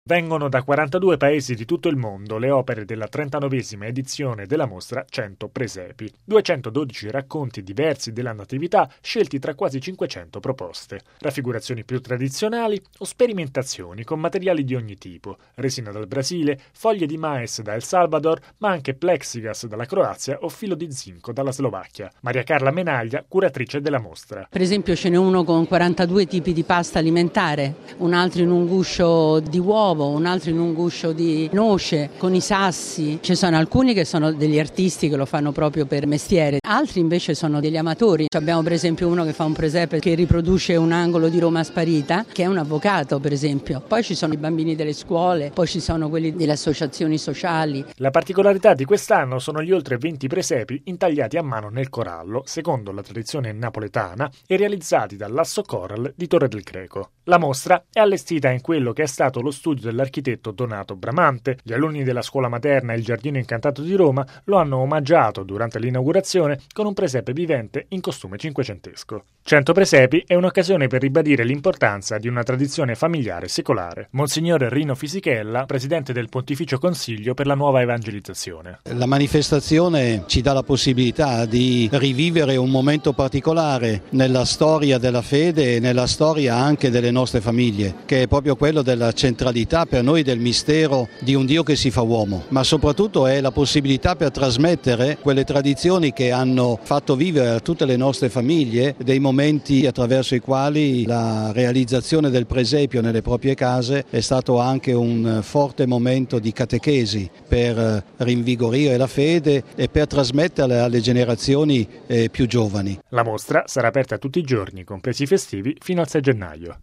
Vengono da 42 paesi di tutto il mondo le opere della 39esima edizione della mostra 100 presepi, 212 racconti diversi della natività scelti tra quasi 500 proposte, raffigurazioni più tradizionali o sperimentazioni con materiali di ogni tipo, resina dal Brasile, foglie di mais da El Salvador, ma anche plexigas dalla Croazia o filo di zinco dalla Slovacchia. Maria Carla Menaglia, curatrice della mostra. Per esempio ce n'è uno con 42 tipi di pasta alimentare, un altro in un guscio di uovo, un altro in un guscio di noce, con i sassi. Ci sono alcuni che sono degli artisti che lo fanno proprio per mestiere, altri invece sono degli amatori. Abbiamo per esempio uno che fa un presepe che riproduce un angolo di Roma sparita, che è un avvocato per esempio. Poi ci sono i bambini delle scuole, poi ci sono quelli delle associazioni sociali. La particolarità di quest'anno sono gli oltre 20 presepi intagliati a mano nel corallo, secondo la tradizione napoletana, e realizzati dall'Asso Coral di Torre del Greco. La mostra è allestita in quello che è stato lo studio dell'architetto Donato Bramante. Gli alunni della scuola materna Il Giardino Incantato di Roma lo hanno omaggiato durante l'inaugurazione con un presepe vivente in costume cinquecentesco. 100 presepi è un'occasione per ribadire l'importanza di una tradizione familiare secolare. Monsignor Rino Fisichella, presidente del Pontificio Consiglio per la Nuova Evangelizzazione. La manifestazione ci dà la possibilità di rivivere un momento particolare nella storia della fede e nella storia anche delle nostre famiglie, che è proprio quello della centralità per noi del mistero di un Dio che si fa uomo, ma soprattutto è la possibilità per trasmettere quelle tradizioni che hanno fatto vivere a tutte le nostre famiglie dei momenti attraverso i quali la realizzazione del presepio nelle proprie case è stato anche un forte momento di catechesi per rinvigorire la fede e per trasmetterla alle generazioni più giovani. La mostra sarà aperta tutti i giorni, compresi i festivi, fino al 6 gennaio.